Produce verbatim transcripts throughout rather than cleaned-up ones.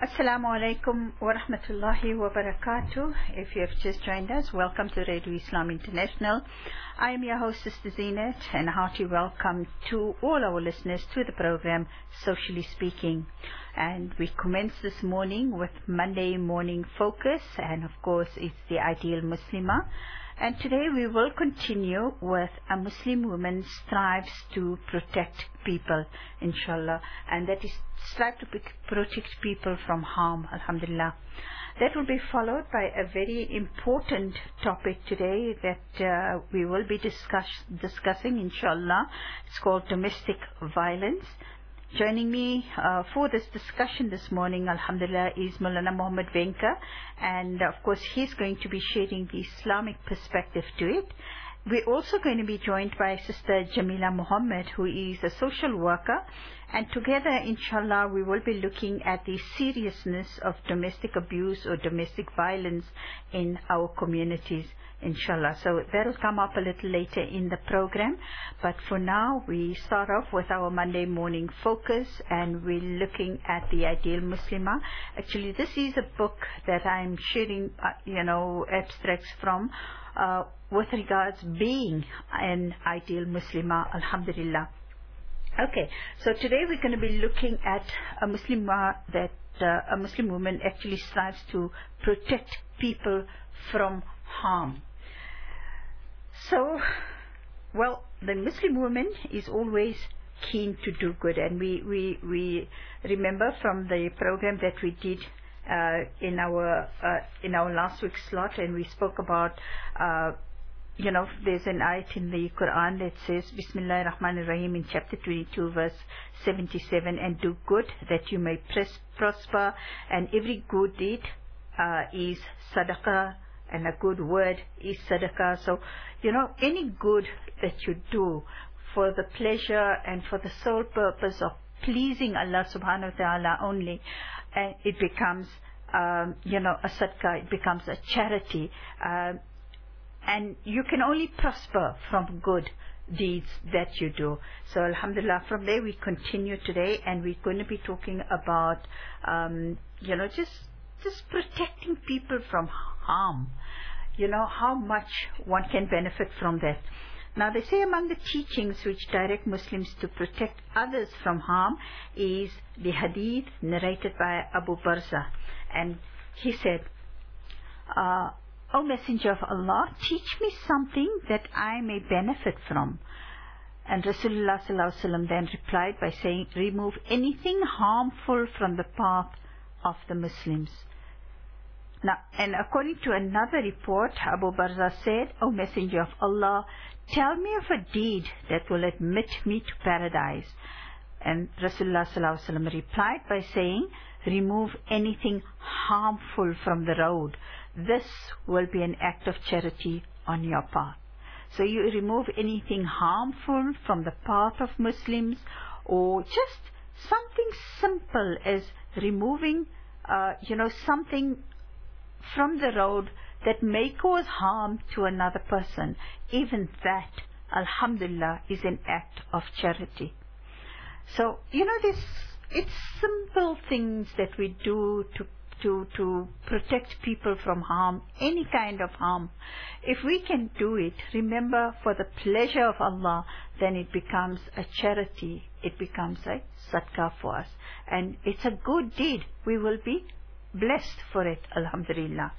Assalamu alaikum wa rahmatullahi wa barakatuh. If you have just joined us, welcome to Radio Islam International. I am your host, Sister Zeenat, and a hearty welcome to all our listeners to the program, Socially Speaking. And we commence this morning with Monday Morning Focus, and of course it's the Ideal Muslimah. And today we will continue with a Muslim woman strives to protect people, inshallah, and that is strive to protect people from harm, alhamdulillah. That will be followed by a very important topic today that uh, we will be discuss discussing, inshallah. It's called domestic violence. Joining me uh, for this discussion this morning, alhamdulillah, is Maulana Muhammad Venka, and of course he's going to be sharing the Islamic perspective to it. We're also going to be joined by Sister Jamila Muhammad, who is a social worker, and together, inshallah, we will be looking at the seriousness of domestic abuse or domestic violence in our communities, inshallah. So that'll come up a little later in the program, but for now we start off with our Monday morning focus, and we're looking at the Ideal Muslimah. Actually, this is a book that I'm sharing, uh, you know, abstracts from uh, with regards being an Ideal Muslimah, alhamdulillah. Okay, so today we're going to be looking at a Muslimah that uh, a Muslim woman actually strives to protect people from harm. So, well, the Muslim woman is always keen to do good, and we, we, we remember from the program that we did uh, in our uh, in our last week's slot, and we spoke about uh, you know, there's an ayat in the Quran that says Bismillahir Rahmanir Rahim in chapter twenty-two verse seventy-seven, and do good that you may prosper, and every good deed uh, is sadaqah, and a good word is sadaqah. So, you know, any good that you do for the pleasure and for the sole purpose of pleasing Allah subhanahu wa ta'ala only, and it becomes, um, you know, a sadaqah, it becomes a charity. Uh, and you can only prosper from good deeds that you do. So alhamdulillah, from there we continue today, and we're going to be talking about, um, you know, just just protecting people from harm. You know, how much one can benefit from that. Now, they say among the teachings which direct Muslims to protect others from harm is the hadith narrated by Abu Barza. And he said, uh, O Messenger of Allah, teach me something that I may benefit from. And Rasulullah sallallahu alaihi wasallam then replied by saying, remove anything harmful from the path of the Muslims. Now, and according to another report, Abu Barza said, O Messenger of Allah, tell me of a deed that will admit me to paradise. And Rasulullah sallallahu alaihi wasallam replied by saying, remove anything harmful from the road. This will be an act of charity on your path. So you remove anything harmful from the path of Muslims, or just something simple as removing, uh, you know, something from the road that may cause harm to another person. Even that, alhamdulillah, is an act of charity. So, you know, this, it's simple things that we do to to to protect people from harm, any kind of harm. If we can do it, remember, for the pleasure of Allah, then it becomes a charity, it becomes a sadaqah for us, and it's a good deed. We will be blessed for it, alhamdulillah.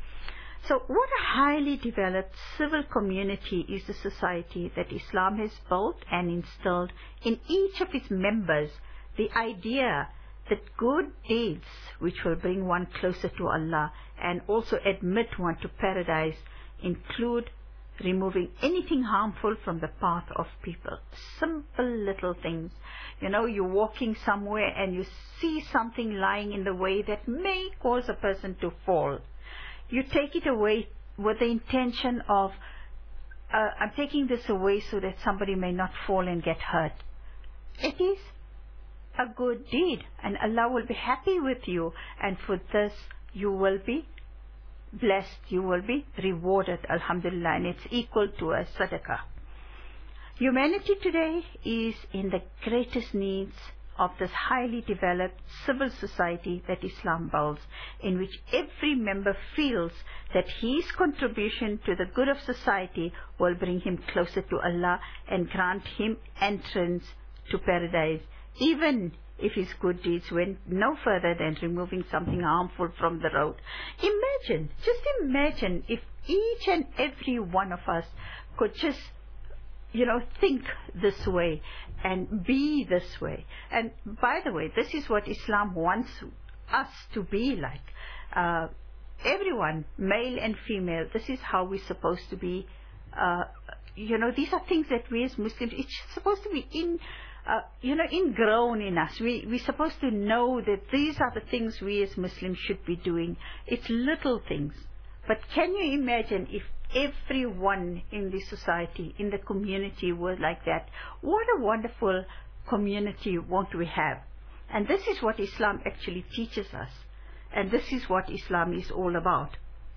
So what a highly developed civil community is the society that Islam has built and instilled in each of its members the idea that good deeds which will bring one closer to Allah and also admit one to paradise include removing anything harmful from the path of people. Simple little things. You know, you're walking somewhere and you see something lying in the way that may cause a person to fall. You take it away with the intention of, uh, I'm taking this away so that somebody may not fall and get hurt. It is a good deed, and Allah will be happy with you, and for this you will be blessed, you will be rewarded, alhamdulillah, and it's equal to a sadaqah. Humanity today is in the greatest needs of this highly developed civil society that Islam builds, in which every member feels that his contribution to the good of society will bring him closer to Allah and grant him entrance to paradise, even if his good deeds went no further than removing something harmful from the road. Imagine, just imagine if each and every one of us could just, you know, think this way and be this way. And by the way, this is what Islam wants us to be like. Uh, everyone, male and female, this is how we're supposed to be. Uh, you know, these are things that we as Muslims, it's supposed to be in, uh, you know, ingrown in us. We, we're supposed to know that these are the things we as Muslims should be doing. It's little things. But can you imagine if everyone in the society, in the community were like that? What a wonderful community won't we have? And this is what Islam actually teaches us. And this is what Islam is all about.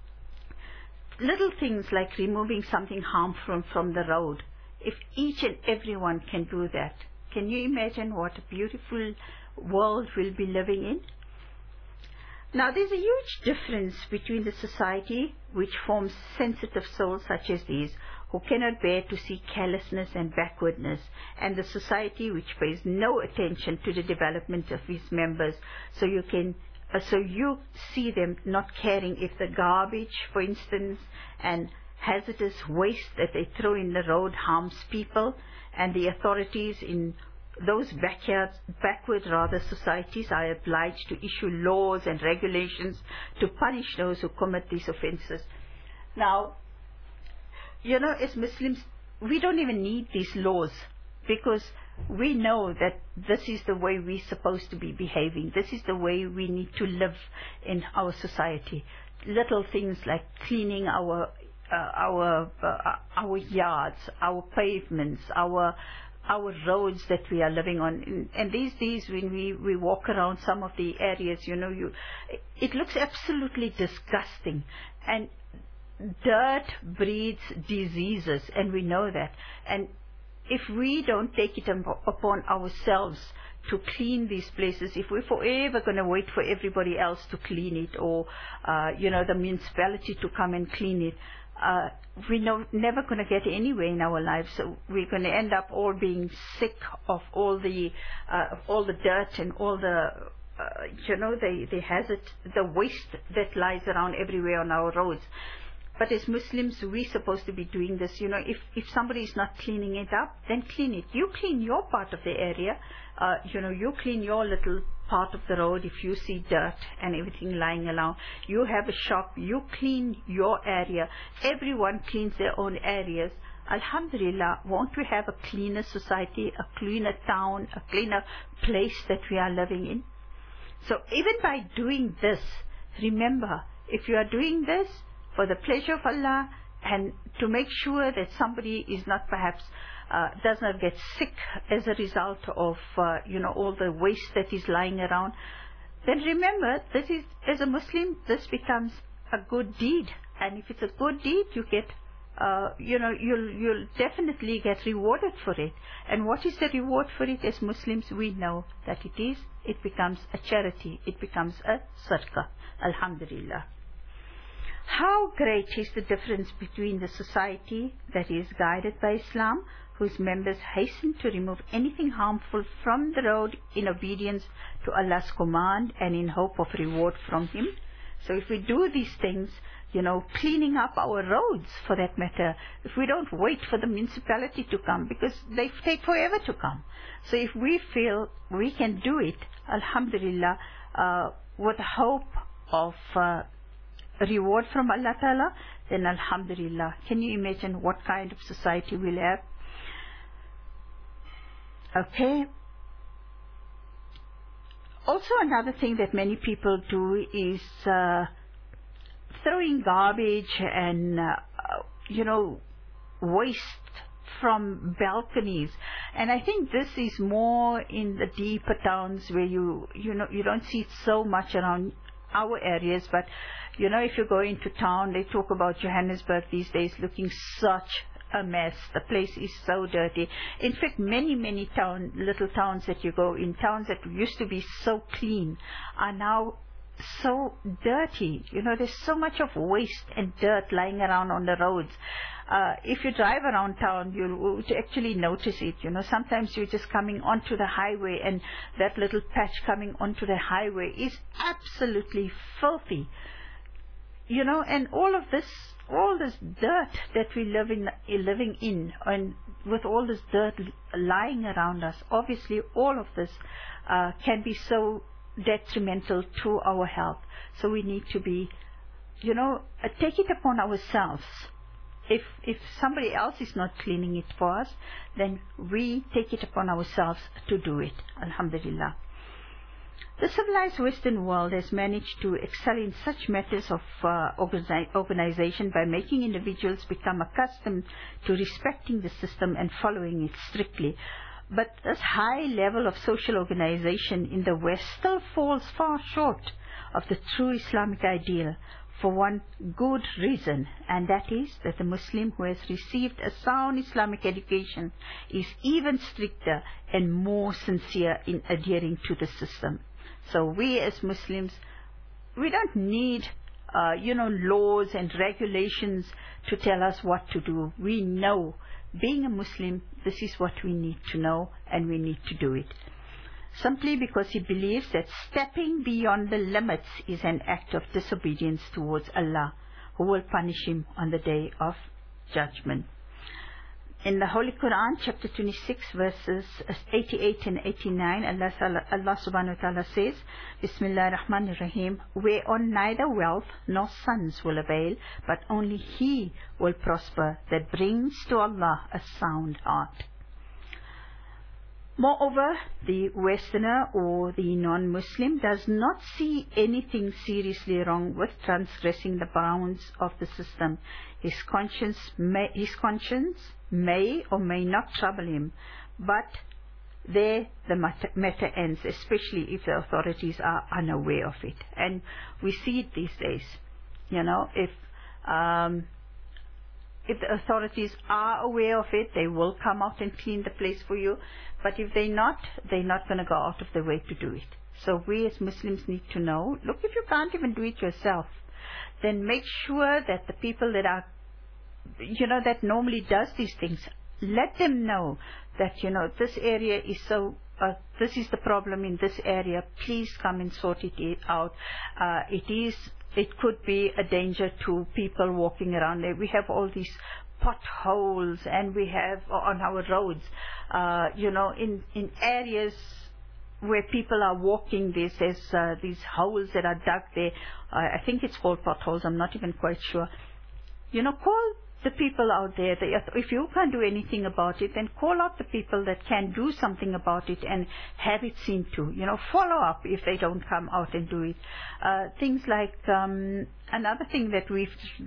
Little things like removing something harmful from the road. If each and everyone can do that, can you imagine what a beautiful world we'll be living in? Now, there's a huge difference between the society which forms sensitive souls such as these, who cannot bear to see carelessness and backwardness, and the society which pays no attention to the development of its members. So you can, uh, so you see them not caring if the garbage, for instance, and hazardous waste that they throw in the road harms people, and the authorities in those backyards, backward rather societies are obliged to issue laws and regulations to punish those who commit these offences. Now, you know, as Muslims, we don't even need these laws, because we know that this is the way we're supposed to be behaving. This is the way we need to live in our society. Little things like cleaning our uh, our uh, our yards, our pavements, our our roads that we are living on. And these days when we, we walk around some of the areas, you know, you, it looks absolutely disgusting. And dirt breeds diseases, and we know that. And if we don't take it upon ourselves to clean these places, if we're forever going to wait for everybody else to clean it, or, uh, you know, the municipality to come and clean it, Uh, we're no, never going to get anywhere in our lives. So we're going to end up all being sick of all the uh, of all the dirt and all the uh, you know the the hazard, the waste that lies around everywhere on our roads. But as Muslims, we're supposed to be doing this. You know, if if somebody is not cleaning it up, then clean it. You clean your part of the area. Uh, you know, you clean your little part of the road. If you see dirt and everything lying around, you have a shop, you clean your area. Everyone cleans their own areas. Alhamdulillah, won't we have a cleaner society, a cleaner town, a cleaner place that we are living in? So even by doing this, remember, if you are doing this for the pleasure of Allah and to make sure that somebody is not perhaps Uh, does not get sick as a result of, uh, you know, all the waste that is lying around, then remember, this is, as a Muslim, this becomes a good deed. And if it's a good deed, you get, uh, you know, you'll, you'll definitely get rewarded for it. And what is the reward for it? As Muslims, we know that it is, it becomes a charity. It becomes a sadaqah. Alhamdulillah. How great is the difference between the society that is guided by Islam, whose members hasten to remove anything harmful from the road in obedience to Allah's command and in hope of reward from Him. So if we do these things, you know, cleaning up our roads for that matter, if we don't wait for the municipality to come, because they take forever to come. So if we feel we can do it, Alhamdulillah, uh, with hope of uh, reward from Allah Ta'ala, then Alhamdulillah. Can you imagine what kind of society we'll have? Okay. Also, another thing that many people do is uh, throwing garbage and, uh, you know, waste from balconies. And I think this is more in the deeper towns where you, you know, you don't see it so much around our areas. But, you know, if you go into town, they talk about Johannesburg these days looking such a mess. The place is so dirty. In fact, many, many town, little towns that you go in, towns that used to be so clean, are now so dirty. You know, there's so much of waste and dirt lying around on the roads. Uh, if you drive around town, you'll actually notice it. You know, sometimes you're just coming onto the highway, and that little patch coming onto the highway is absolutely filthy. You know, and all of this, all this dirt that we live in, living in, and with all this dirt lying around us, obviously all of this uh, can be so detrimental to our health. So we need to be, you know, uh, take it upon ourselves. If if somebody else is not cleaning it for us, then we take it upon ourselves to do it. Alhamdulillah. The civilized Western world has managed to excel in such matters of uh, organi organization by making individuals become accustomed to respecting the system and following it strictly. But this high level of social organization in the West still falls far short of the true Islamic ideal, for one good reason, and that is that the Muslim who has received a sound Islamic education is even stricter and more sincere in adhering to the system. So we as Muslims, we don't need uh, you know, laws and regulations to tell us what to do. We know, being a Muslim, this is what we need to know, and we need to do it. Simply because he believes that stepping beyond the limits is an act of disobedience towards Allah, who will punish him on the day of judgment. In the Holy Quran, chapter twenty-six, verses eighty-eight and eighty-nine, Allah, Allah subhanahu wa ta'ala says, Bismillah ar-Rahman ar-Rahim, whereon neither wealth nor sons will avail, but only he will prosper that brings to Allah a sound heart. Moreover, the Westerner or the non-Muslim does not see anything seriously wrong with transgressing the bounds of the system. His conscience may, his conscience may or may not trouble him, but there the matter, matter ends, especially if the authorities are unaware of it. And we see it these days. You know, if um, if the authorities are aware of it, they will come out and clean the place for you. But if they're not, they're not going to go out of their way to do it. So we as Muslims need to know, look, if you can't even do it yourself, then make sure that the people that are, you know, that normally does these things, let them know that, you know, this area is so, uh, this is the problem in this area, please come and sort it out. Uh, it is, it could be a danger to people walking around there. We have all these potholes, and we have on our roads, uh, you know, in, in areas where people are walking, there's, there's uh, these holes that are dug there. Uh, I think it's called potholes, I'm not even quite sure. You know, call the people out there. If you can't do anything about it, then call out the people that can do something about it and have it seen to. You know, follow up if they don't come out and do it. Uh, things like um, another thing that we've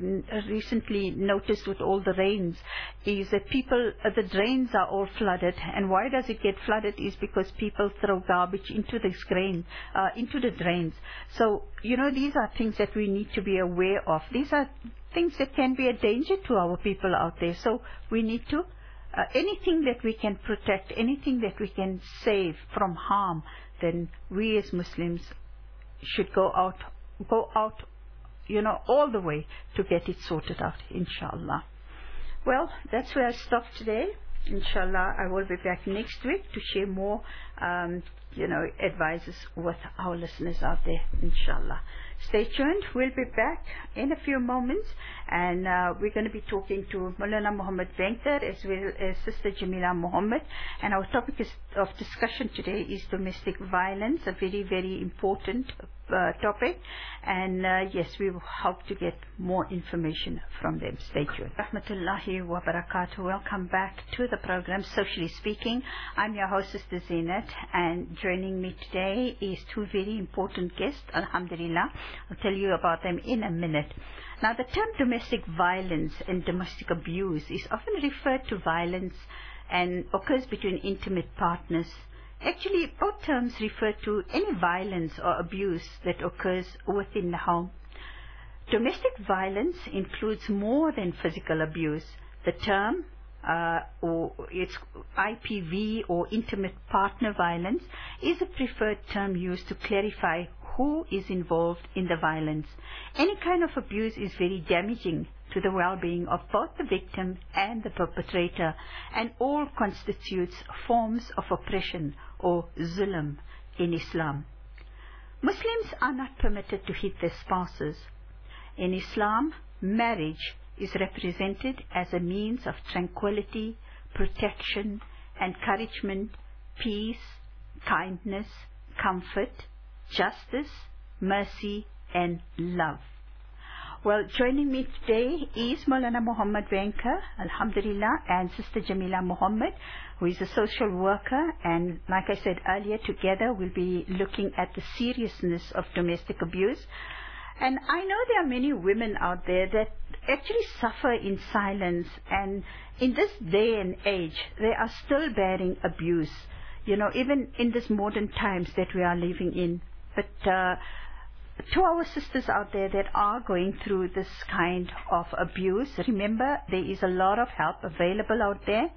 recently noticed with all the rains is that people, uh, the drains are all flooded. And why does it get flooded is because people throw garbage into this drain, uh, into the drains. So, you know, these are things that we need to be aware of. These are things that can be a danger to our people out there. So we need to, uh, anything that we can protect, anything that we can save from harm, then we as Muslims should go out, go out, you know, all the way to get it sorted out, inshallah. Well, that's where I stop today. Inshallah, I will be back next week to share more, um, you know, advices with our listeners out there, inshallah. Stay tuned. We'll be back in a few moments, and uh, we're going to be talking to Maulana Muhammad Venkar as well as Sister Jamila Muhammad, and our topic is, of discussion today is domestic violence, a very, very important uh, topic, and uh, yes, we hope to get more information from them. Stay tuned. Rahmatullahi wa barakatuh. Welcome back to the program, Socially Speaking. I'm your host, Sister Zinat, and joining me today is two very important guests, alhamdulillah. I'll tell you about them in a minute. Now, the term domestic violence and domestic abuse is often referred to violence and occurs between intimate partners. Actually, both terms refer to any violence or abuse that occurs within the home. Domestic violence includes more than physical abuse. The term uh, or it's I P V or intimate partner violence, is a preferred term used to clarify who is involved in the violence. Any kind of abuse is very damaging to the well-being of both the victim and the perpetrator, and all constitutes forms of oppression or zulm in Islam. Muslims are not permitted to hit their spouses. In Islam, marriage is represented as a means of tranquility, protection, encouragement, peace, kindness, comfort, justice, mercy, and love. Well, joining me today is Maulana Muhammad Venka, Alhamdulillah, and Sister Jamila Muhammad, who is a social worker. And like I said earlier, together we'll be looking at the seriousness of domestic abuse. And I know there are many women out there that actually suffer in silence, and in this day and age, they are still bearing abuse, you know, even in this modern times that we are living in. But uh, to our sisters out there that are going through this kind of abuse, remember there is a lot of help available out there.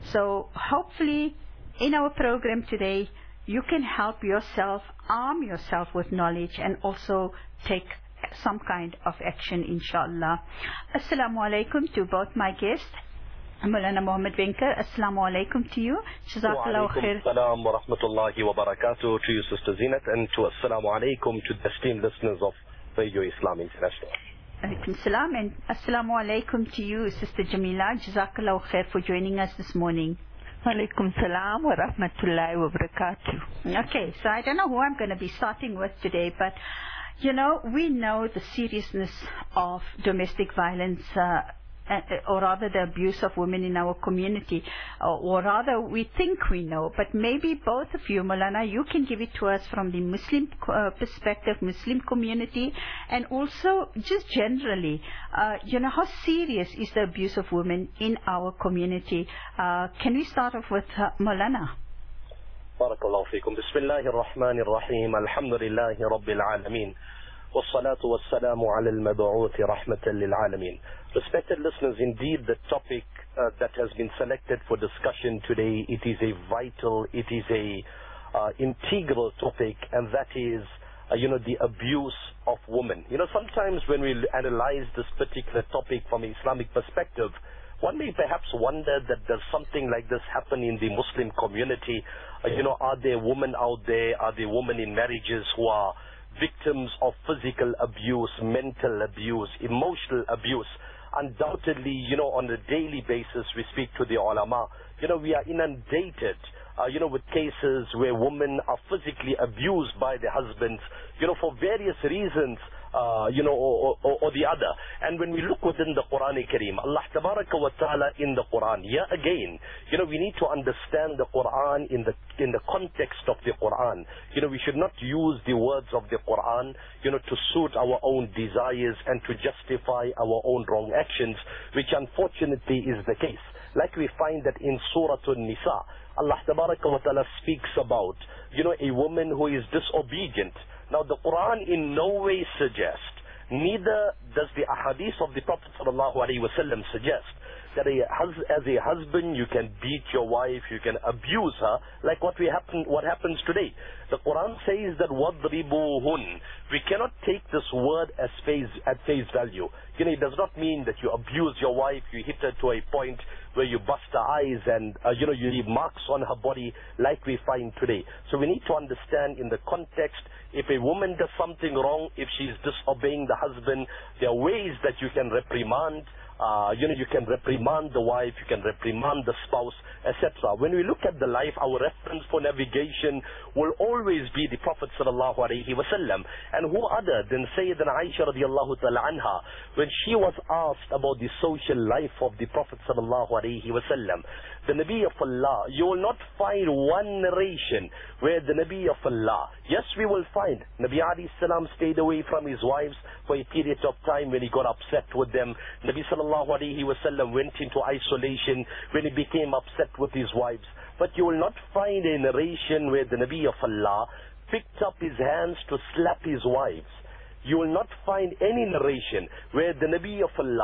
So hopefully in our program today, you can help yourself, arm yourself with knowledge, and also take some kind of action, inshallah. Assalamu alaikum to both my guests. Maulana Muhammad Venka, assalamu alaikum to you. Jazakallahu khair. Wa alaikum assalam wa rahmatullahi wa barakatuh to you, Sister Zinat, and to assalamu alaikum to the esteemed listeners of Radio Islam International. Alaikum salam, and assalamu alaikum to you, Sister Jamila. Jazakallahu khair for joining us this morning. Alaikum salam wa rahmatullahi wa barakatuh. Okay, so I don't know who I'm going to be starting with today, but you know, we know the seriousness of domestic violence, uh, uh, or rather the abuse of women in our community, uh, or rather we think we know, but maybe both of you, Maulana, you can give it to us from the Muslim uh, perspective, Muslim community, and also just generally, uh, you know, how serious is the abuse of women in our community? Uh, can we start off with uh, Maulana? Barakallahu feekum. Bismillahir Rahmanir Rahim. Alhamdulillahi Rabbil Alameen. Wassalatu wassalamu ala al-mab'uthi rahmatan lil alameen. Respected listeners, indeed the topic uh, that has been selected for discussion today, it is a vital, it is a uh, integral topic, and that is, uh, you know, the abuse of women. You know, sometimes when we analyze this particular topic from an Islamic perspective, one may perhaps wonder that does something like this happen in the Muslim community? Uh, you know, are there women out there, are there women in marriages who are victims of physical abuse, mental abuse, emotional abuse? Undoubtedly, you know, on a daily basis, we speak to the ulama. You know, we are inundated, uh, you know, with cases where women are physically abused by their husbands, you know, for various reasons. Uh, you know, or, or, or the other. And when we look within the Quran Kareem, Allah Tabaraka wa Ta'ala in the Quran, yeah, again, you know, we need to understand the Quran in the in the context of the Quran. You know, we should not use the words of the Quran, you know, to suit our own desires and to justify our own wrong actions, which unfortunately is the case. Like we find that in Surah An-Nisa, Allah Tabaraka wa Ta'ala speaks about, you know, a woman who is disobedient. Now, the Quran in no way suggests, neither does the ahadith of the Prophet sallallahu alaihi wasallam suggest that a, as a husband you can beat your wife, you can abuse her, like what we happen, what happens today. The Quran says that وَضْرِبُوهُنْ. We cannot take this word as face, at face value. You know, it does not mean that you abuse your wife, you hit her to a point where you bust her eyes and, uh, you know, you leave marks on her body like we find today. So we need to understand in the context, if a woman does something wrong, if she's disobeying the husband, there are ways that you can reprimand. Uh, you know, you can reprimand the wife, you can reprimand the spouse, et cetera. When we look at the life, our reference for navigation will always be the Prophet sallallahu alaihi wasallam. And who other than Sayyidina Aisha radiallahu ta'ala anha, when she was asked about the social life of the Prophet sallallahu alaihi wasallam, the Nabi of Allah, you will not find one narration where the Nabi of Allah, yes, we will find Nabi alayhi salam stayed away from his wives for a period of time when he got upset with them. Nabi sallallahu alaihi wasallam went into isolation when he became upset with his wives. But you will not find a narration where the Nabi of Allah picked up his hands to slap his wives. You will not find any narration where the Nabi of Allah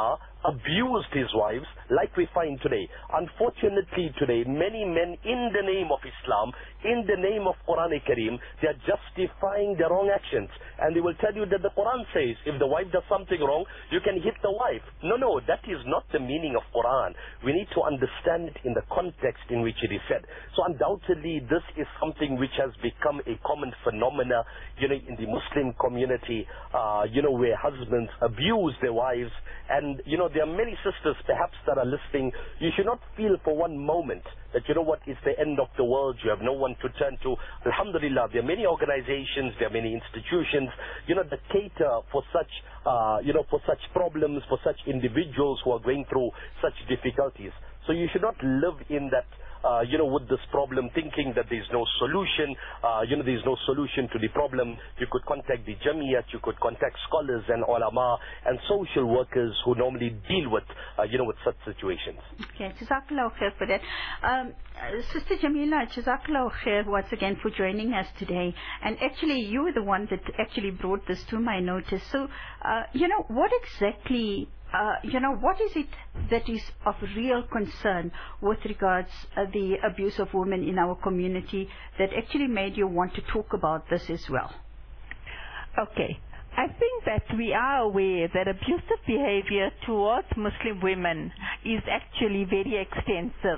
abused his wives, like we find today. Unfortunately today, many men, in the name of Islam, in the name of Quran Kareem, they are justifying their wrong actions. And they will tell you that the Quran says, if the wife does something wrong, you can hit the wife. No, no, that is not the meaning of Quran. We need to understand it in the context in which it is said. So undoubtedly, this is something which has become a common phenomena, you know, in the Muslim community, uh, you know, where husbands abuse their wives. And, you know, there are many sisters perhaps that are listening. You should not feel for one moment that, you know what, it's the end of the world. You have no one to turn to. Alhamdulillah, there are many organizations, there are many institutions, you know, that cater for such, uh, you know, for such problems, for such individuals who are going through such difficulties. So you should not live in that, uh, you know, with this problem, thinking that there's no solution, uh, you know, there's no solution to the problem. You could contact the Jamiyat, you could contact scholars and ulama and social workers who normally deal with, uh, you know, with such situations. Okay, Jazakallah khair for that. Um, uh, Sister Jamila, Jazakallah khair once again for joining us today. And actually, you were the one that actually brought this to my notice. So, uh, you know, what exactly Uh, you know, what is it that is of real concern with regards uh, the abuse of women in our community that actually made you want to talk about this as well? Okay. I think that we are aware that abusive behavior towards Muslim women is actually very extensive.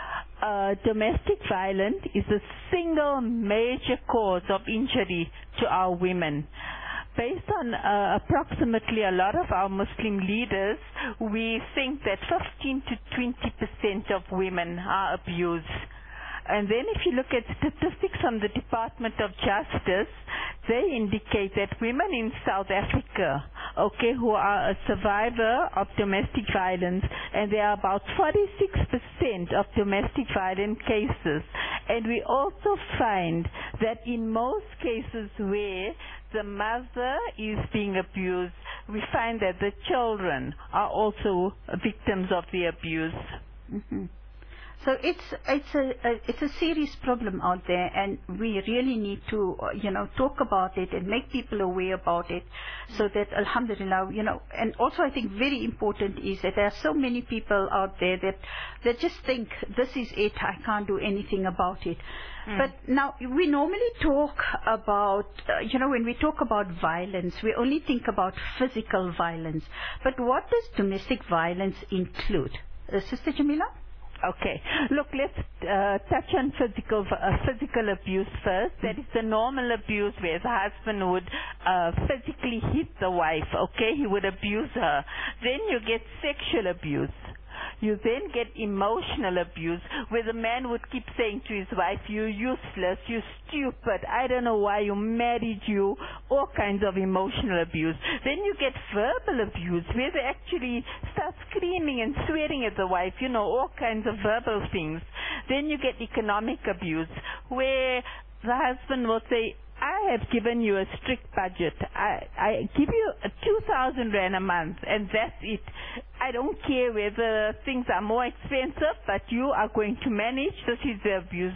Uh, domestic violence is the single major cause of injury to our women. Based on uh, approximately a lot of our Muslim leaders, we think that fifteen to twenty percent of women are abused. And then if you look at statistics from the Department of Justice, they indicate that women in South Africa, okay, who are a survivor of domestic violence, and there are about forty-six percent of domestic violence cases. And we also find that in most cases where the mother is being abused, we find that the children are also victims of the abuse. Mm-hmm. So it's it's a, a it's a serious problem out there, and we really need to uh, you know talk about it and make people aware about it, so that alhamdulillah, you know. And also I think very important is that there are so many people out there that that just think this is it, I can't do anything about it. Mm. But now we normally talk about uh, you know when we talk about violence, we only think about physical violence. But what does domestic violence include, uh, Sister Jamila? Okay. Look, let's uh, touch on physical uh, physical abuse first. That is the normal abuse where the husband would uh, physically hit the wife, okay? He would abuse her. Then you get sexual abuse. You then get emotional abuse, where the man would keep saying to his wife, you're useless, you're stupid, I don't know why you married you, all kinds of emotional abuse. Then you get verbal abuse, where they actually start screaming and swearing at the wife, you know, all kinds of verbal things. Then you get economic abuse, where the husband will say, I have given you a strict budget. I, I give you two thousand rand a month, and that's it. I don't care whether things are more expensive, but you are going to manage. This is the abuse.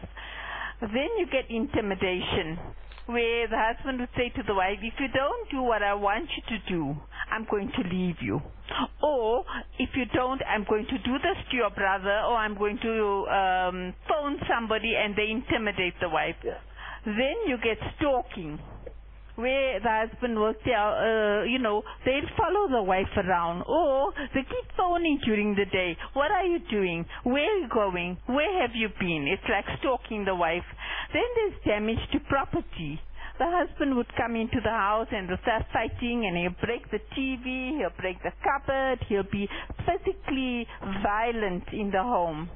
Then you get intimidation, where the husband would say to the wife, if you don't do what I want you to do, I'm going to leave you. Or, if you don't, I'm going to do this to your brother, or I'm going to um, phone somebody, and they intimidate the wife. Then you get stalking, where the husband will tell, uh, you know, they'll follow the wife around, or they keep phoning during the day. What are you doing? Where are you going? Where have you been? It's like stalking the wife. Then there's damage to property. The husband would come into the house and they'll start fighting, and he'll break the T V, he'll break the cupboard, he'll be physically violent in the home.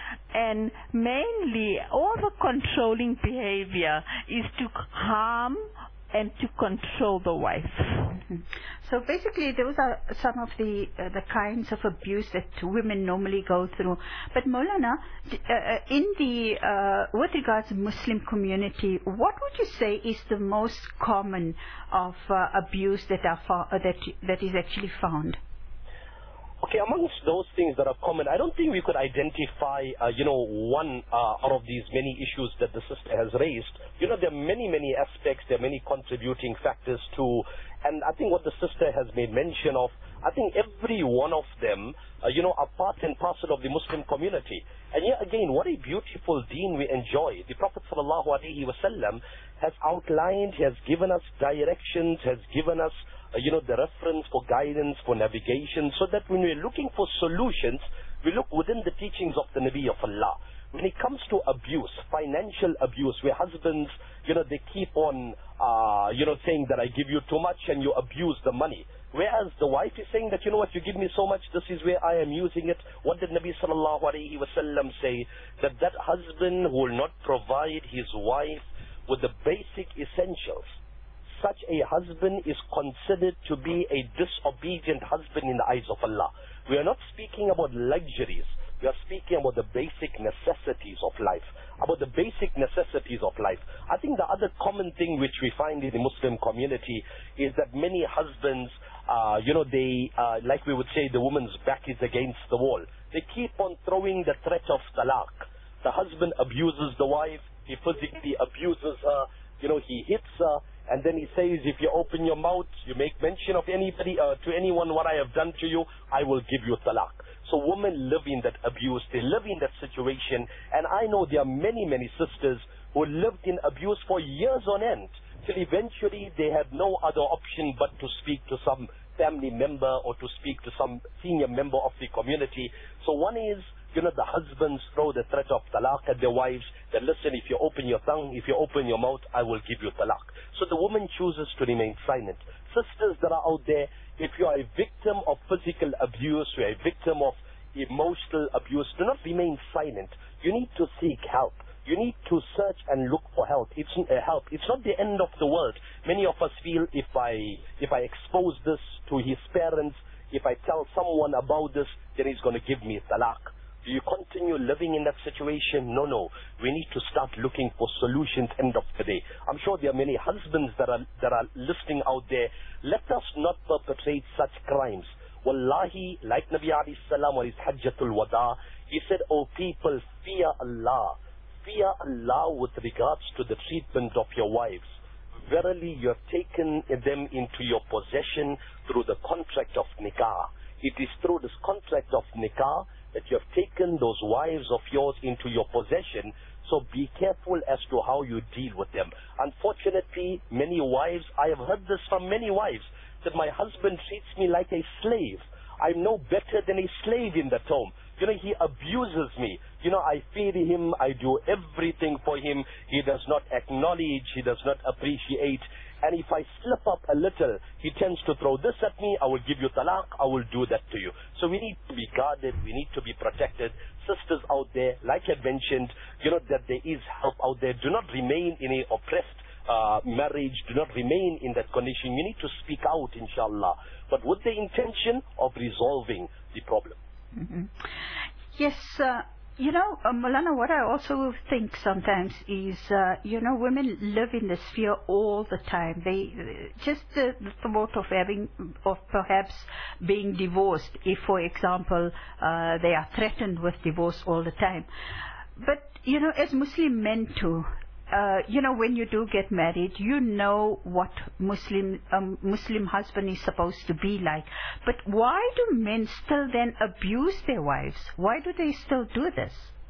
And mainly, all the controlling behavior is to harm and to control the wife. Mm-hmm. So basically, those are some of the uh, the kinds of abuse that women normally go through. But Maulana, uh, in the uh, with regards to Muslim community, what would you say is the most common of uh, abuse that are fo- uh, that that is actually found? Okay, amongst those things that are common, I don't think we could identify, uh, you know, one uh, out of these many issues that the sister has raised. You know, there are many, many aspects, there are many contributing factors to, and I think what the sister has made mention of, I think every one of them, uh, you know, are part and parcel of the Muslim community. And yet again, what a beautiful deen we enjoy. The Prophet sallallahu alaihi wasallam has outlined, has given us directions, has given us, uh, you know, the reference for guidance, for navigation, so that when we're looking for solutions, we look within the teachings of the Nabi of Allah. When it comes to abuse, financial abuse, where husbands, you know, they keep on, uh, you know, saying that I give you too much and you abuse the money. Whereas the wife is saying that, you know what, you give me so much, this is where I am using it. What did Nabi sallallahu alayhi wasallam say? That that husband who will not provide his wife with the basic essentials, such a husband is considered to be a disobedient husband in the eyes of Allah. We are not speaking about luxuries. We are speaking about the basic necessities of life, about the basic necessities of life. I think the other common thing which we find in the Muslim community is that many husbands, uh, you know, they, uh, like we would say, the woman's back is against the wall. They keep on throwing the threat of talaq. The husband abuses the wife, he physically abuses her, you know, he hits her, and then he says, if you open your mouth, you make mention of anybody, uh, to anyone what I have done to you, I will give you talaq. So women live in that abuse, they live in that situation, and I know there are many, many sisters who lived in abuse for years on end, till eventually they had no other option but to speak to some family member or to speak to some senior member of the community. So one is, you know, the husbands throw the threat of talaq at their wives, that listen, if you open your tongue, if you open your mouth, I will give you talaq. So the woman chooses to remain silent. Sisters that are out there, if you are a victim of physical abuse, you are a victim of emotional abuse, do not remain silent. You need to seek help. You need to search and look for help. It's uh, help. It's not the end of the world. Many of us feel if I if I expose this to his parents, if I tell someone about this, then he's going to give me talaq. Do you continue living in that situation? No, no. We need to start looking for solutions end of the day. I'm sure there are many husbands that are that are listening out there. Let us not perpetrate such crimes. Wallahi, like Nabi alayhi salam on his Hajjatul Wada, he said, "O people, fear Allah. Fear Allah with regards to the treatment of your wives. Verily, you have taken them into your possession through the contract of nikah. It is through this contract of nikah that you have taken those wives of yours into your possession. So be careful as to how you deal with them." Unfortunately, many wives, I have heard this from many wives, that my husband treats me like a slave. I'm no better than a slave in that home. You know, he abuses me. You know, I feed him, I do everything for him. He does not acknowledge, he does not appreciate. And if I slip up a little, he tends to throw this at me, I will give you talaq, I will do that to you. So we need to be guarded, we need to be protected. Sisters out there, like I mentioned, you know, that there is help out there. Do not remain in a oppressed uh, marriage, do not remain in that condition. You need to speak out, inshallah, but with the intention of resolving the problem. Mm-hmm. Yes, uh, you know, uh, Maulana, what I also think sometimes is, uh, you know, women live in this fear all the time. They uh, just the, the thought of having, of perhaps being divorced, if, for example, uh, they are threatened with divorce all the time. But, you know, as Muslim men too, Uh, you know, when you do get married, you know what Muslim um, Muslim husband is supposed to be like. But why do men still then abuse their wives? Why do they still do this?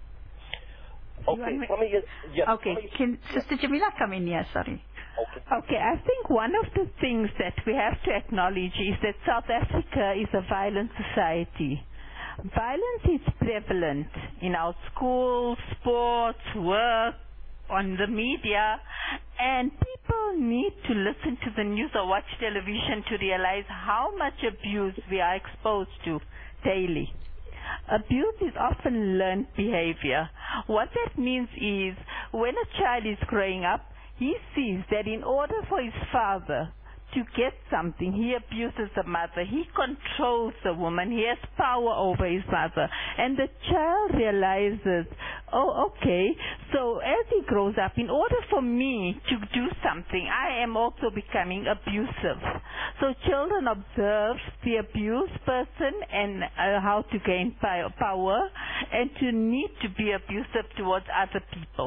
Okay, me, yes, okay. Can Sister Jamila come in here? Sorry. Okay. Okay, I think one of the things that we have to acknowledge is that South Africa is a violent society. Violence is prevalent in our schools, sports, work, on the media, and people need to listen to the news or watch television to realize how much abuse we are exposed to daily. Abuse is often learned behavior. What that means is when a child is growing up, he sees that in order for his father to get something, he abuses the mother, he controls the woman, he has power over his mother, and the child realizes, oh, okay, so as he grows up, in order for me to do something, I am also becoming abusive. So children observe the abused person and uh, how to gain power and to need to be abusive towards other people.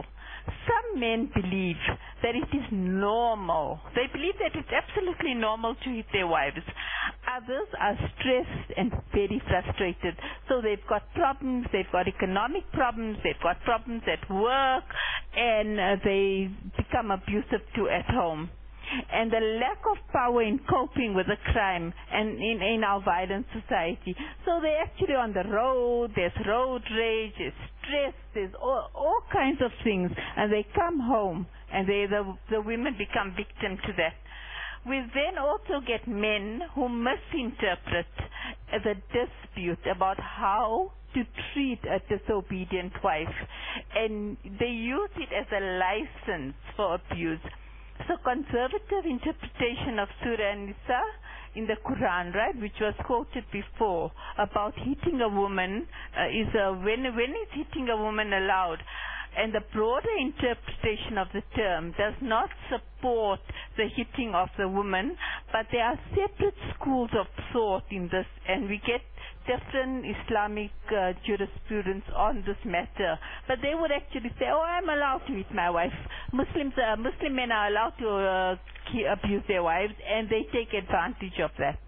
some men believe that it is normal. They believe that it's absolutely normal to hit their wives. Others are stressed and very frustrated. So they've got problems, they've got economic problems, they've got problems at work, and uh, they become abusive too at home. And the lack of power in coping with the crime and in, in our violent society. So they're actually on the road, there's road rage, there's stress, there's all, all kinds of things. And they come home and they, the, the women become victim to that. We then also get men who misinterpret the dispute about how to treat a disobedient wife. And they use it as a license for abuse. So conservative interpretation of Surah An-Nisa in the Quran, right, which was quoted before, about hitting a woman, uh, is a, when, when is hitting a woman allowed? And the broader interpretation of the term does not support the hitting of the woman, but there are separate schools of thought in this, and we get different Islamic uh, jurisprudence on this matter. But they would actually say, oh, I'm allowed to hit my wife. Muslims, uh, Muslim men are allowed to uh, abuse their wives, and they take advantage of that.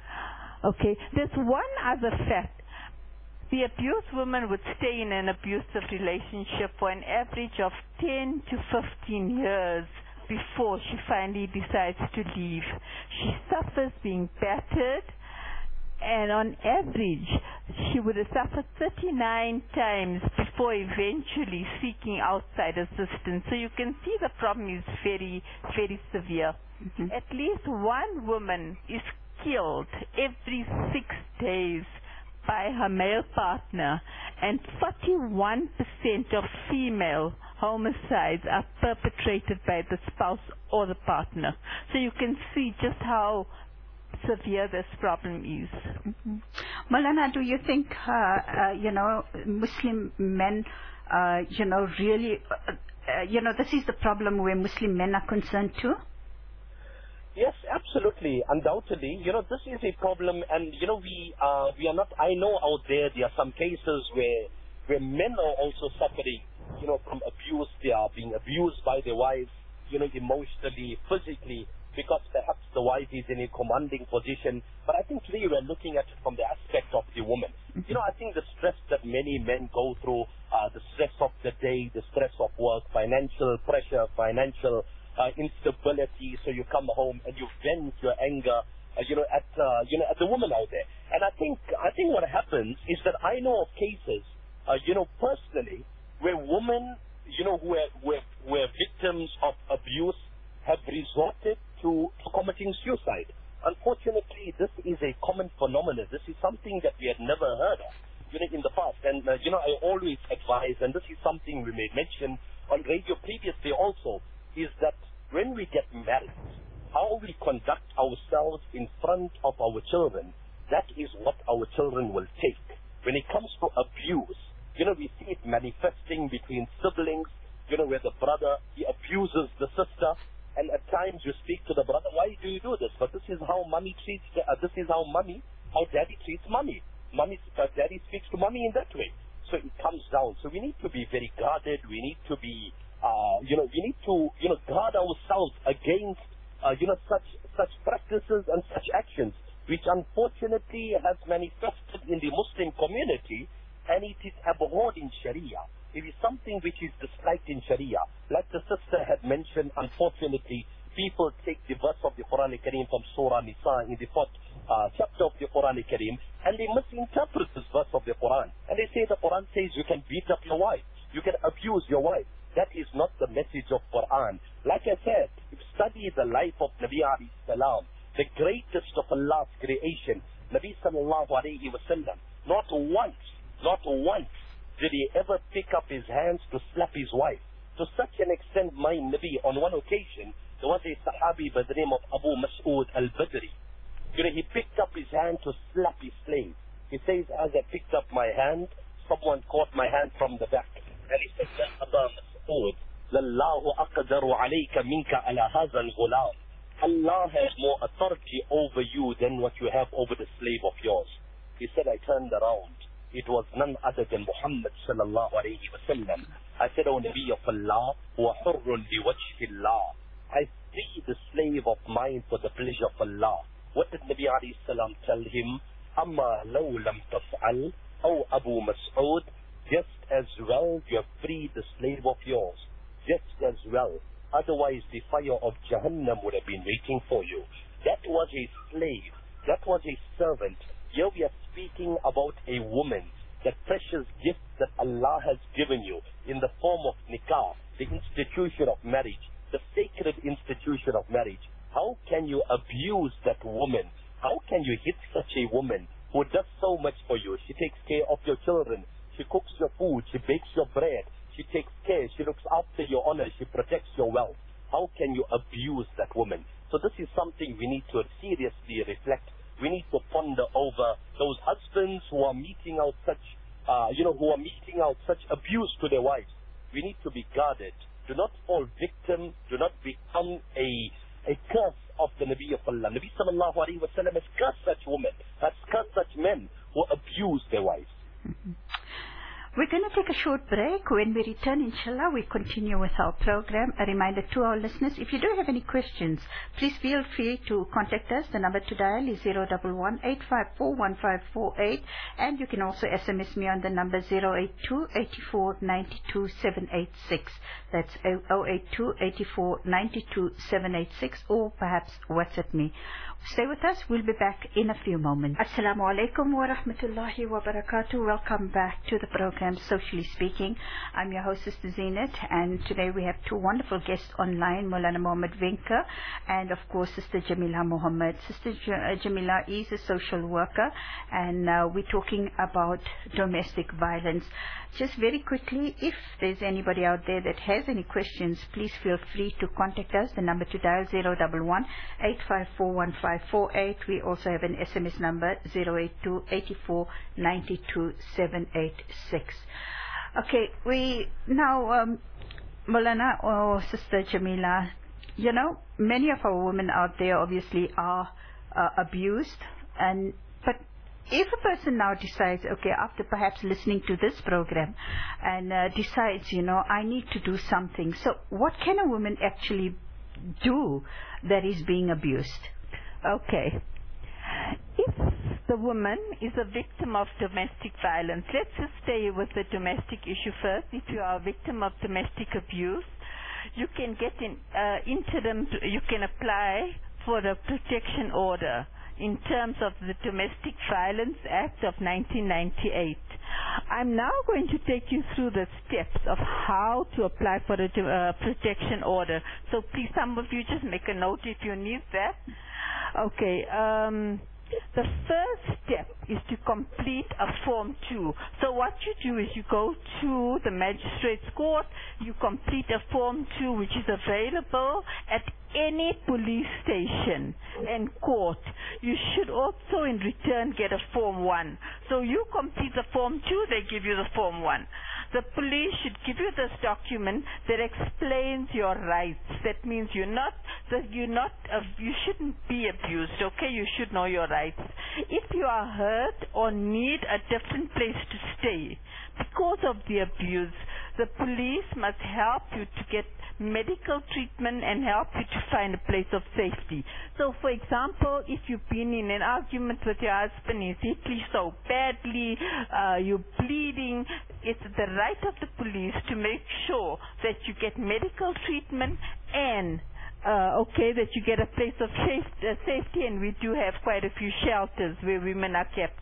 Okay, there's one other fact. The abused woman would stay in an abusive relationship for an average of ten to fifteen years before she finally decides to leave. She suffers being battered, and on average she would have suffered thirty-nine times before eventually seeking outside assistance. So you can see the problem is very, very severe. Mm-hmm. At least one woman is killed every six days by her male partner, and forty-one percent of female homicides are perpetrated by the spouse or the partner. So you can see just how severe this problem is. Mm-hmm. Maulana, do you think, uh, uh, you know, Muslim men, uh, you know, really, uh, uh, you know, this is the problem where Muslim men are concerned too? Yes, absolutely, undoubtedly. You know, this is a problem, and you know, we uh, we are not. I know out there there are some cases where where men are also suffering, you know, from abuse. They are being abused by their wives, you know, emotionally, physically, because perhaps the wife is in a commanding position. But I think today we're looking at it from the aspect of the woman. You know, I think the stress that many men go through, uh, the stress of the day, the stress of work, financial pressure, financial Uh, instability, so you come home and you vent your anger, uh, you know, at uh, you know, at the woman out there. And I think I think what happens is that I know of cases, uh, you know, personally, where women, you know, who are, who are, who are victims of abuse have resorted to, to committing suicide. Unfortunately, this is a common phenomenon. This is something that we had never heard of, you know, in the past. And uh, you know, I always advise, and this is something we may mention on radio previously also, is that when we get married, how we conduct ourselves in front of our children, that is what our children will take. When it comes to abuse, you know, we see it manifesting between siblings, you know, where the brother, he abuses the sister, and at times you speak to the brother, why do you do this? But this is how mommy treats, uh, this is how mommy, how daddy treats mommy. Mommy, uh, daddy speaks to mommy in that way. So it comes down. So we need to be very guarded, we need to be Uh, you know, we need to, you know, guard ourselves against, uh, you know, such such practices and such actions, which unfortunately has manifested in the Muslim community, and it is abhorred in Sharia. It is something which is disliked in Sharia. Like the sister had mentioned, unfortunately, people take the verse of the Quran Kareem from Surah Nisa in the fourth uh, chapter of the Quran Kareem, and they misinterpret this verse of the Quran. And they say the Quran says you can beat up your wife, you can abuse your wife. That is not the message of Quran. Like I said, if you study the life of Nabi alayhi salam, the greatest of Allah's creation, Nabi sallallahu alayhi wa sallam, not once, not once did he ever pick up his hands to slap his wife. To such an extent, my Nabi, on one occasion, there was a Sahabi by the name of Abu Mas'ud al-Badri. You know, he picked up his hand to slap his slave. He says, as I picked up my hand, someone caught my hand from the back. And he said, Ya Aba Mas'ud, Lallahu aqdaru alayka minka ala hadha al-ghulam. Allah has more authority over you than what you have over the slave of yours. He said, I turned around. it was none other than Muhammad sallallahu alayhi wa sallam. I said, O Nabi of Allah, wa hurrun bi wajhillah. I free the slave of mine for the pleasure of Allah. What did Nabi alayhi salam tell him? Amma law lam taf'al, O Abu Mas'ud, just as well you have freed the slave of yours. Just as well. Otherwise the fire of Jahannam would have been waiting for you. That was a slave. That was a servant. Here we are speaking about a woman, that precious gift that Allah has given you in the form of nikah, the institution of marriage, the sacred institution of marriage. How can you abuse that woman? How can you hit such a woman who does so much for you? She takes care of your children. She cooks your food. She bakes your bread. She takes care. She looks after your honor. She protects your wealth. How can you abuse that woman? So this is something we need to seriously reflect. We need to ponder over those husbands who are meting out such, uh, you know, who are meting out such abuse to their wives. We need to be guarded. Do not fall victim. Do not become a a curse of the Nabi of Allah. Nabi sallallahu alayhi wa sallam has cursed such women, has cursed such men who abuse their wives. Mm-hmm. We're going to take a short break. When we return, inshallah, we continue with our program. A reminder to our listeners, if you do have any questions, please feel free to contact us. The number to dial is zero one one, eight five four, one five four eight, and you can also S M S me on the number zero eight two, eight four, nine two, seven eight six. That's zero eight two, eight four, nine two, seven eight six, or perhaps WhatsApp me. Stay with us. We'll be back in a few moments. Assalamu alaikum wa rahmatullahi wa barakatuh. Welcome back to the program, Socially Speaking. I'm your host, Sister Zeenat, and today we have two wonderful guests online, Maulana Muhammad Vinka and, of course, Sister Jamila Muhammad. Sister J- Jamila is a social worker, and uh, we're talking about domestic violence. Just very quickly, if there's anybody out there that has any questions, please feel free to contact us. The number to dial zero one one, eight five four, one five four eight. We also have an S M S number zero eight two, eight four, nine two, seven eight six. Okay, we now, um, Maulana or Sister Jamila, you know, many of our women out there obviously are uh, abused, and but if a person now decides, okay, after perhaps listening to this program, and uh, decides, you know, I need to do something, so what can a woman actually do that is being abused? Okay. If the woman is a victim of domestic violence, let's just stay with the domestic issue first. If you are a victim of domestic abuse, you can get in uh, interim, you can apply for a protection order in terms of the Domestic Violence Act of nineteen ninety-eight. I'm now going to take you through the steps of how to apply for a uh, protection order. So please, some of you just make a note if you need that. Okay. Um, the first step is to complete a Form two. So what you do is you go to the magistrate's court, you complete a Form two, which is available at any police station and court. You should also in return get a Form one. So you complete the Form two, they give you the Form one. The police should give you this document that explains your rights. That means you're not, that you're not, uh, you shouldn't be abused, okay? You should know your rights. If you are hurt or need a different place to stay because of the abuse, the police must help you to get medical treatment and help you to find a place of safety. So, for example, if you've been in an argument with your husband, he's hit so badly, uh, you're bleeding, it's the right of the police to make sure that you get medical treatment and Uh, okay, that you get a place of safe, uh, safety, and we do have quite a few shelters where women are kept.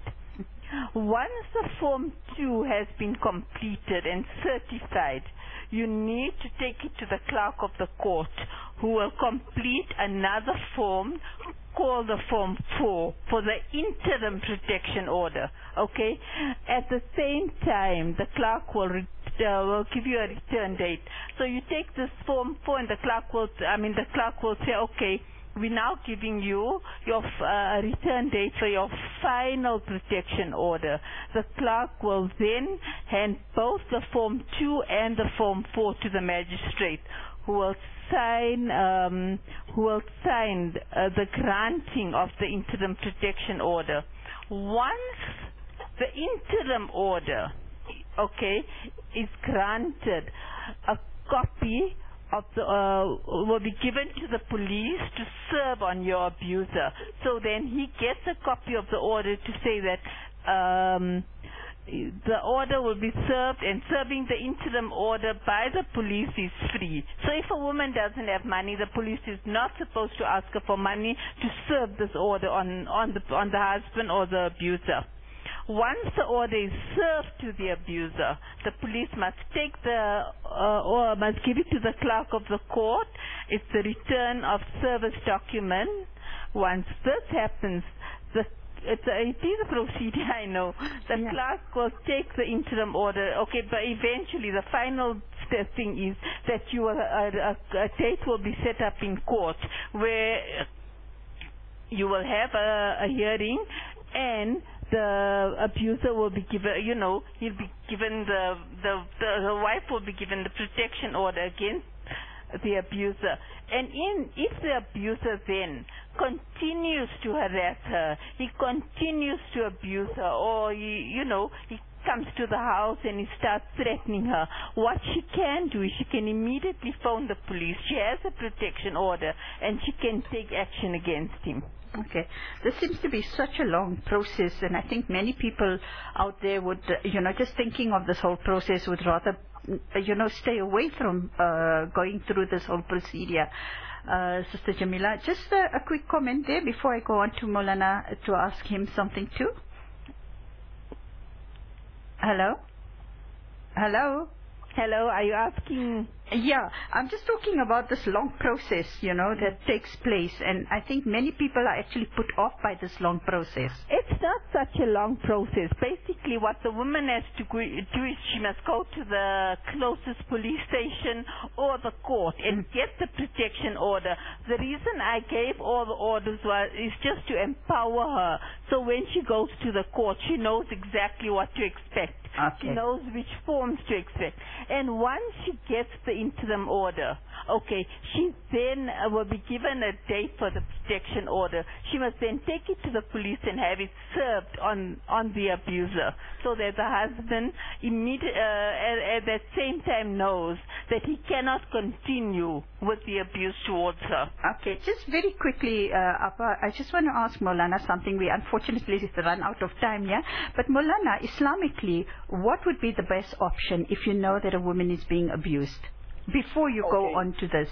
Once the Form two has been completed and certified, you need to take it to the clerk of the court, who will complete another form called the Form four for the interim protection order. Okay? At the same time, the clerk will re- uh, will give you a return date. So you take this Form four, and the clerk will, I mean, the clerk will say, okay, we're now giving you your uh, return date for your final protection order. The clerk will then hand both the Form two and the Form four to the magistrate, who will sign, um, who will sign uh, the granting of the interim protection order. Once the interim order, okay, is granted. A copy of the, uh, will be given to the police to serve on your abuser. So then he gets a copy of the order to say that um, the order will be served, and serving the interim order by the police is free. So if a woman doesn't have money, the police is not supposed to ask her for money to serve this order on, on, the, on the husband or the abuser. Once the order is served to the abuser, the police must take the, uh, or must give it to the clerk of the court. It's the return of service document. Once this happens, the It's a, it is a procedure, I know. The yeah. clerk will take the interim order, okay, but eventually the final thing is that you will, a, a, a date will be set up in court where you will have a, a hearing, and the abuser will be given, you know, he'll be given the, the, the, the wife will be given the protection order against the abuser. And in, if the abuser then continues to harass her, he continues to abuse her, or he, you know, he comes to the house and he starts threatening her, what she can do is she can immediately phone the police. She has a protection order and she can take action against him. Okay. This seems to be such a long process, and I think many people out there would, uh, you know, just thinking of this whole process would rather, you know, stay away from uh, going through this whole procedure. Uh, Sister Jamila, just a, a quick comment there before I go on to Maulana to ask him something too. Hello? Hello? Hello, are you asking? Yeah, I'm just talking about this long process, you know, that takes place, and I think many people are actually put off by this long process. It's not such a long process. Basically, what the woman has to do is she must go to the closest police station or the court and get the protection order. The reason I gave all the orders was is just to empower her. So when she goes to the court, she knows exactly what to expect. Okay. She knows which forms to expect. And once she gets the interim order, okay, she then uh, will be given a date for the protection order. She must then take it to the police and have it served on, on the abuser, so that the husband immediate, uh, at, at that same time knows that he cannot continue with the abuse towards her. Okay, just very quickly, uh, Appa, I just want to ask Maulana something. We unfortunately run out of time, yeah? But Maulana, Islamically, what would be the best option if you know that a woman is being abused? Before you okay. go on to this.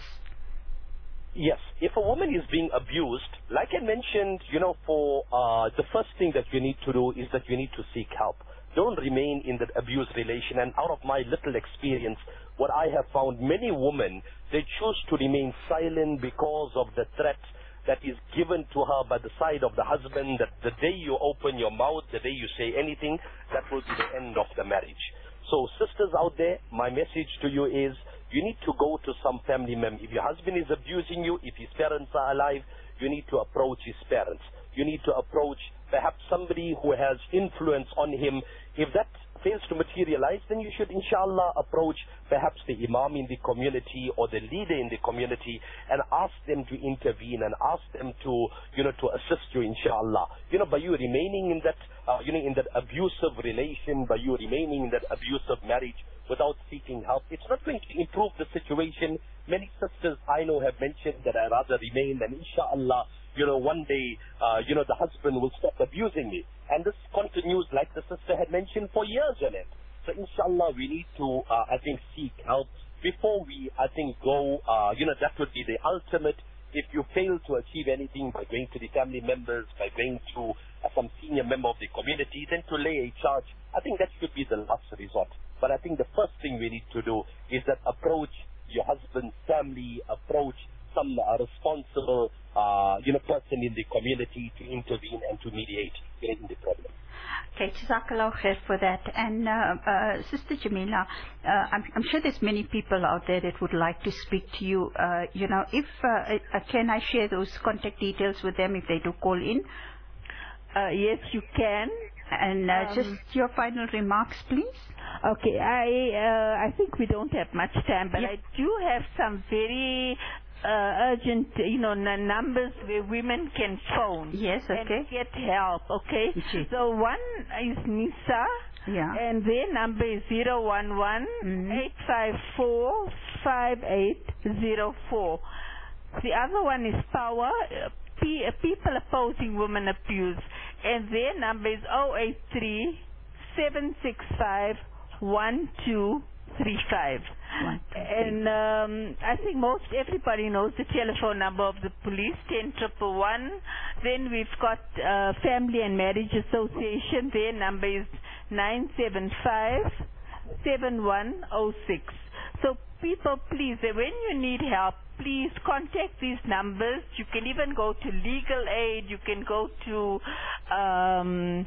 Yes, if a woman is being abused, like I mentioned, you know, for uh, the first thing that you need to do is that you need to seek help. Don't remain in that abuse relation. And out of my little experience, what I have found, many women, they choose to remain silent because of the threat that is given to her by the side of the husband, that the day you open your mouth, the day you say anything, that will be the end of the marriage. So sisters out there, my message to you is, you need to go to some family member. If your husband is abusing you, if his parents are alive, you need to approach his parents. You need to approach perhaps somebody who has influence on him. If that fails to materialize, then you should inshallah approach perhaps the imam in the community or the leader in the community and ask them to intervene and ask them to, you know, to assist you inshallah. You know, by you remaining in that, uh, you know, in that abusive relation, by you remaining in that abusive marriage without seeking help, it's not going to improve the situation. Many sisters I know have mentioned that I rather remain, and inshallah, you know, one day, uh, you know, the husband will stop abusing me. And this continues, like the sister had mentioned, for years on it. So inshallah, we need to, uh, I think, seek help before we, I think, go, uh, you know, that would be the ultimate. If you fail to achieve anything by going to the family members, by going to uh, some senior member of the community, then to lay a charge, I think that should be the last resort. But I think the first thing we need to do is that approach your husband's family, approach some uh, responsible, uh, you know, person in the community to intervene and to mediate in the problem. Okay, Jazakallah khair for that. And uh, uh, Sister Jamila, uh, I'm, I'm sure there's many people out there that would like to speak to you. Uh, you know, if uh, uh, can I share those contact details with them if they do call in? Uh, yes, you can. And uh, um, just your final remarks, please. Okay, I uh, I think we don't have much time, but yeah. I do have some very uh, urgent, you know, n- numbers where women can phone. Yes, okay. And get help, okay? Okay. So one is NISA. Yeah. And their number is zero one one, eight five four, five eight zero four. The other one is Power, uh, P- uh, People Opposing Women Abuse. And their number is zero eight three, seven six five, one two three five. And um, I think most everybody knows the telephone number of the police, ten triple one. Then we've got uh, Family and Marriage Association. Their number is nine seven five, seven one zero six. So people, please, uh, when you need help, please contact these numbers. You can even go to legal aid. You can go to um,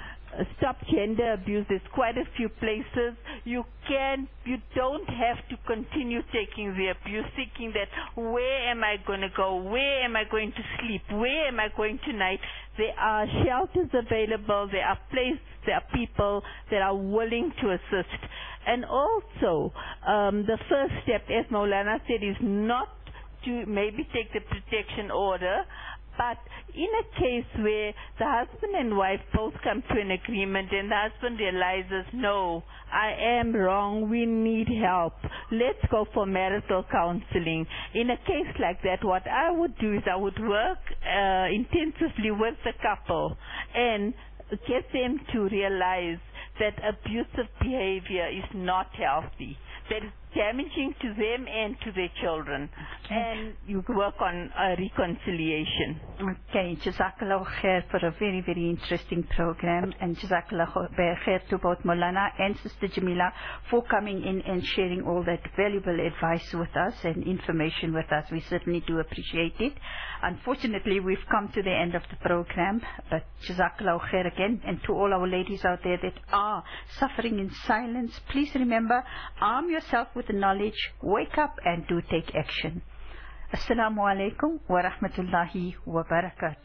Stop Gender Abuse. There's quite a few places. You can, you don't have to continue taking the abuse, thinking that where am I going to go? Where am I going to sleep? Where am I going tonight? There are shelters available. There are places, there are people that are willing to assist. And also, um, the first step, as Maulana said, is not to maybe take the protection order, but in a case where the husband and wife both come to an agreement and the husband realizes, no, I am wrong, we need help, let's go for marital counseling. In a case like that, what I would do is I would work uh, intensively with the couple and get them to realize that abusive behavior is not healthy, that it's damaging to them and to their children. Okay. And you work on uh, reconciliation. Okay, Jazakallah khair for a very, very interesting program, and Jazakallah khair to both Maulana and Sister Jamila for coming in and sharing all that valuable advice with us and information with us. We certainly do appreciate it. Unfortunately, we've come to the end of the program, but Jazakallah khair again, and to all our ladies out there that are suffering in silence, please remember, arm yourself with the knowledge, wake up and do take action. Assalamu alaikum wa rahmatullahi wa barakatuh.